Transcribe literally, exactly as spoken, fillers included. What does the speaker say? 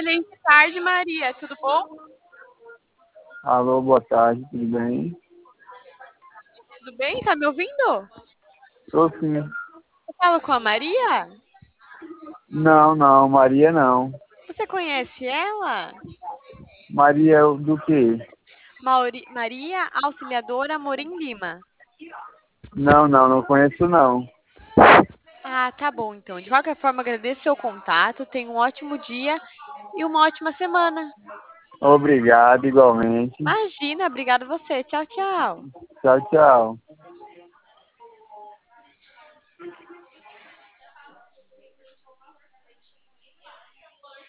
Excelente tarde, Maria. Tudo bom? Alô, boa tarde, tudo bem? Tudo bem? Tá me ouvindo? Tô sim. Eu falo com a Maria? Não, não, Maria não. Você conhece ela? Maria do quê? Mauri- Maria Auxiliadora Amorim Lima. Não, não, não conheço não. Ah, tá bom então. De qualquer forma, agradeço seu contato. Tenha um ótimo dia e uma ótima semana. Obrigado, igualmente. Imagina, obrigado você. Tchau, tchau. Tchau, tchau.